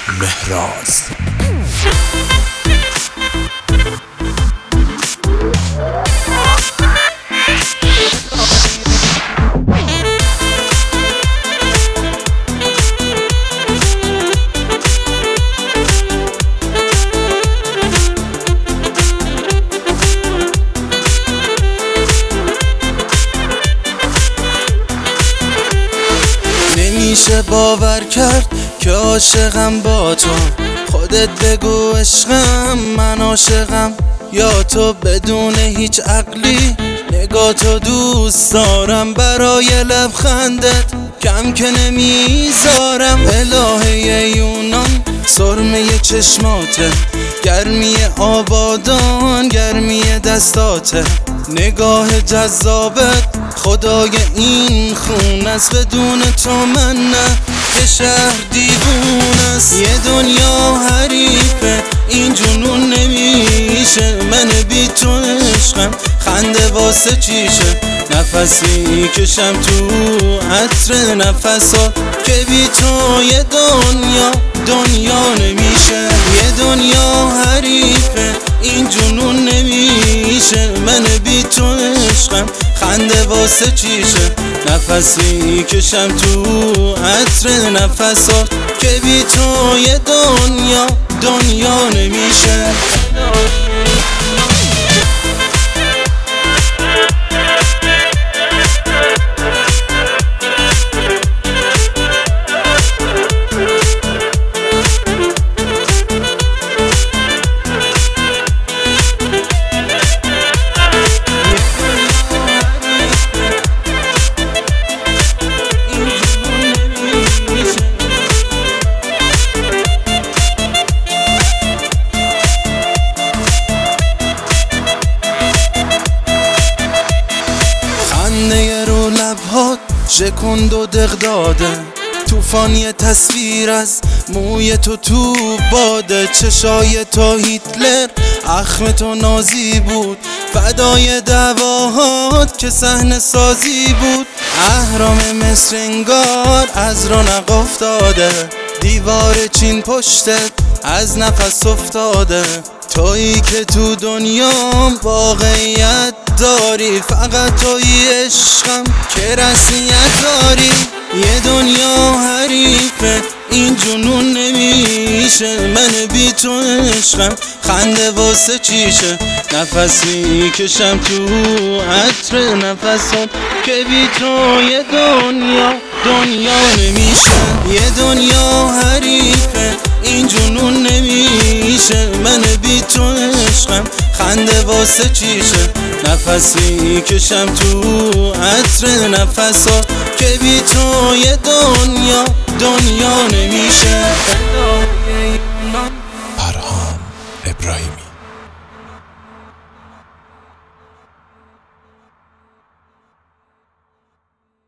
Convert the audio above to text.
مهراز. نمیشه باور کرد که عاشقم با تو. خودت بگو عشقم من عاشقم یا تو بدون هیچ عقلی. نگاه تو دوست دارم، برای لبخندت کم که نمیذارم. الهه یونان سرمه چشماته، گرمی آبادان گرمی دستاته. نگاه جذابت خدای این خون است، بدون تو من نه که شهر دیوون است. یه دنیا حریفه این جنون نمیشه، من بی تو عشقم خنده واسه چیشه. نفسی کشم تو عطر نفسات که بی تو یه دنیا نمیشه. یه دنیا حریفه این جنون نمیشه، من بی تو عشقم خنده واسه چیشه. نفسی کشم تو عطر نفسات که بی تو یه دنیا نمیشه. خنده رو لبهات شکند و دق داده، توفانی تصویر از موی تو باده. چشای تو هیتلر اخم تو نازی بود، فدای دعواهات که صحنه سازی بود. اهرام مصر انگار از رونق افتاده، دیوار چین پشتت از نفس افتاده. تویی که تو دنیام واقعیت داری، فقط تویی عشقم که رسمیت داری. یه دنیا حریفه این جنون نمیشه، من بی تو عشقم خنده واسه چیشه. نفسی کشم تو عطر نفسات که بی تو یه دنیا نمیشه. یه دنیا حریفه این جنون نمیشه، من بی تو عشقم خنده واسه چیشه. نفسی کشم تو عطر نفسات که بی تو یه دنیا نمیشه. فرهان ابراهیمی.